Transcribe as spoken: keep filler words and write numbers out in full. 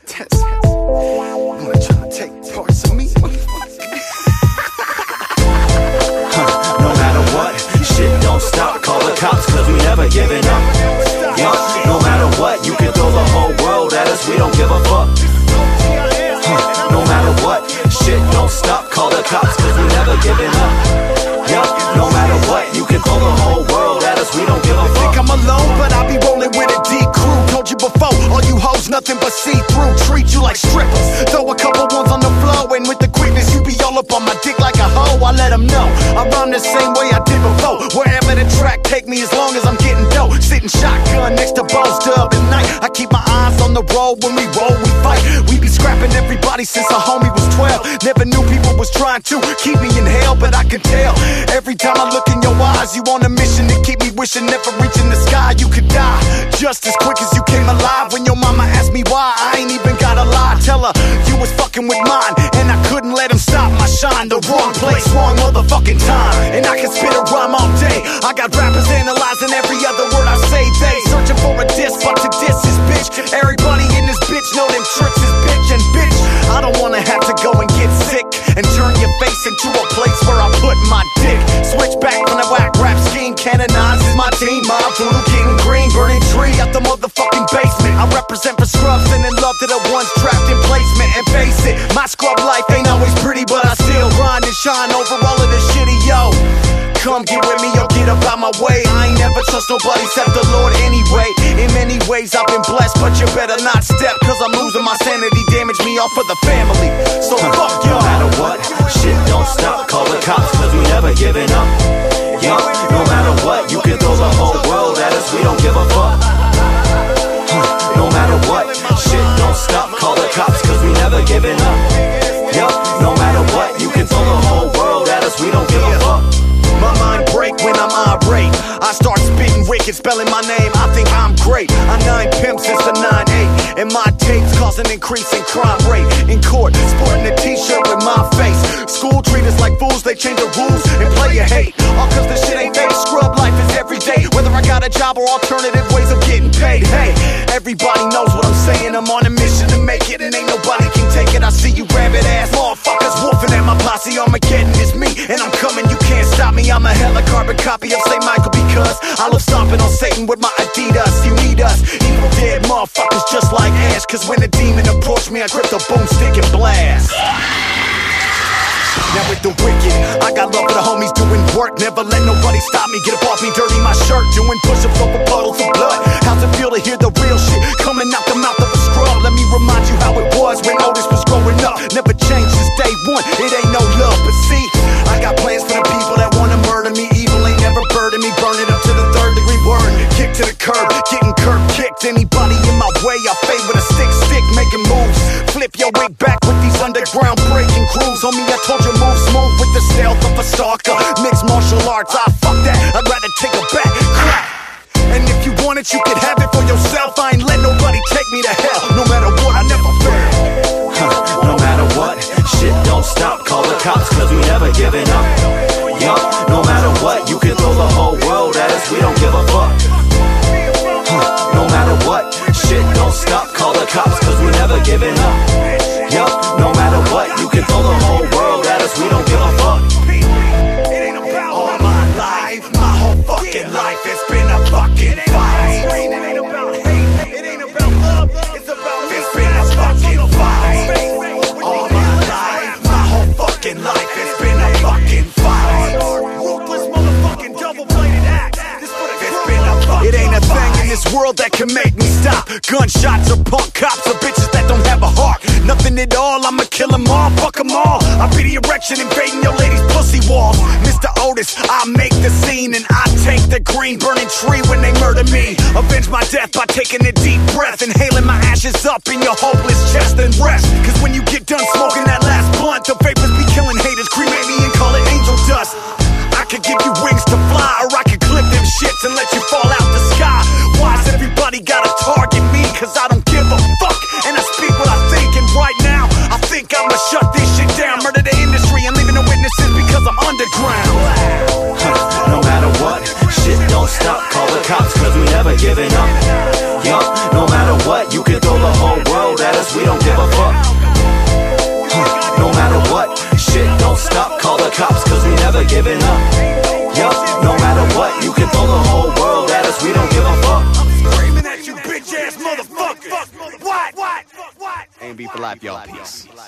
test. You ain't trying to take parts of me. Huh, no matter what, shit don't stop. Call the cops cause we never giving up. Yo, no matter what, you can throw the whole world at us, we don't give a fuck. Huh, no matter what, shit don't stop. Call the cops cause we never giving up. Yo, no matter what, you can throw the whole world at us, we don't give a fuck. Think I'm alone, but I be rolling with a D crew. Told you before, all you hoes nothing but see-through. Treat you like strippers, throw a couple ones on the floor, and with the quickness you be all up on my dick like a hoe. I let them know I rhyme the same way I did before. Wherever the track take me, as long as I'm getting dough. Sitting shotgun next to Bo's Dub at night. I keep my eyes on the road. When we roll, we fight. We be scrapping everybody since a homie was twelve. Never knew people was trying to keep me in hell, but I can tell. Every time I look in your eyes, you on a mission to keep me wishing. Never reaching the sky, you could die just as quick as you came alive. When your mama asked me why, I ain't even gotta lie. Tell her you was fucking with mine, and I couldn't let him stop my shine. The wrong place, wrong motherfucking time. And I can spit a rhyme all day. I got rappers analyzing every other word I say. They searching for a diss, but to diss is bitch. Everybody in this bitch know them tricks is bitch. And bitch, I don't wanna have to go and get sick and turn your face into a place where I put my dick. Switch back from the whack rap scheme. Canonizes my team. Mob Voodoo, getting green, burning tree out the motherfucking basement. I represent for scrubs and in love to the ones trapped in placement. And face it, my scrub life ain't always pretty, but I still grind and shine over all of the shitty, yo. Come get with me or get up out my way. I ain't never trust nobody except the Lord anyway. In many ways I've been blessed, but you better not step, cause I'm losing my sanity. Damage me off for the family. So fuck you. No matter what, shit don't stop. Call the cops cause we never giving up. Yo, no matter what, you can throw the whole world at us, we don't give a fuck. Huh, no matter what, shit don't stop. Call the cops cause we never giving up. Yo, no matter what, you can throw the whole world at us, we don't give a fuck. My mind break when I'm irate. I start spitting wicked, spelling my name, I think I'm great. I nine pimps since the nine eight, and my tapes cause an increase in crime rate. In court, sporting a t-shirt with my face. School treat us like fools, they change the rules and play you hate. All cause the shit ain't fake, scrub life is every day. Whether I got a job or alternative ways of getting paid. Hey, everybody knows what I'm saying. I'm on a mission to make it, and ain't nobody can take it. I see you rabbit ass motherfuckers wolfing at my posse. Armageddon is me, and I'm coming, you can't stop me. I'm a hella carbon copy of Saint Michael because I love stomping on Satan with my Adidas. You need us, evil dead motherfuckers just like Ash. Cause when a demon approach me, I grip the boomstick and blast. Now with the wicked, I got love for the homies doing work. Never let nobody stop me, get up off me, dirty my shirt. Doing push-ups over puddles of blood. How's it feel to hear the real shit coming out the mouth of a scrub? Let me remind you how it was when Otis was growing up. Never changed since day one, it ain't no love. But see, I got plans for the people that wanna murder me. Evil ain't never burdened me, burn it up to the third degree word. Kick to the curb, getting curb kicked. Anybody in my way, I fade with a stick, stick, making moves. Flip your wig back with these underground breaking crews. Homie, I told you move smooth with the stealth of a stalker. Mixed martial arts, I fuck that, I'd rather take a back crack. And if you want it, you can have it for yourself. I ain't let nobody take me to hell. No matter what, I never fail. Huh, no matter what, shit don't stop. Call the cops cause we never giving up. Yo, no matter what, you can throw the whole world at us, we don't give a fuck. Huh, no matter what, shit don't stop. Call the cops cause we never giving up. Yo, no matter what, you can throw the whole world at us, we don't give a fuck. All my life, my whole fucking life, it's been a fucking fight. It ain't about hate, it ain't about love, it's about it's been a fucking fight. All my life, my whole fucking life, it's been a fucking fight. Ruthless motherfucking double-bladed axe. It's been a fucking It ain't a thing in this world that can make me stop. Gunshots or punk cops or bitches that don't have a heart. Nothing at all, I'ma kill them all, fuck them all. I be the erection invading your lady's pussy walls. Mister Otis, I make the scene and I take the green burning tree when they murder me. Avenge my death by taking a deep breath, inhaling my ashes up in your hopeless chest and rest. Cause when you get done smoking that last blunt, the vapors be killing haters, cremate me and call it angel dust. I could give you wings to fly, or I could clip them shits and let you fall out the sky. Why's everybody gotta target me? Cause I don't give a fuck, and I speak what I think. And right now, I think I'ma shut this shit down. Murder the industry and leaving the witnesses because I'm underground. Huh, no matter what, shit don't stop. Call the cops cause we never giving up. Yo, no matter what, you can throw the whole world at us, we don't give a fuck. Huh, no matter what, shit don't stop, call the cops cause we never giving up. Yo, no matter what, you can throw the whole world at us, we don't give a fuck. I'm screaming at you bitch ass motherfuckers. What? What? What? Ain't beef for life, y'all. Peace.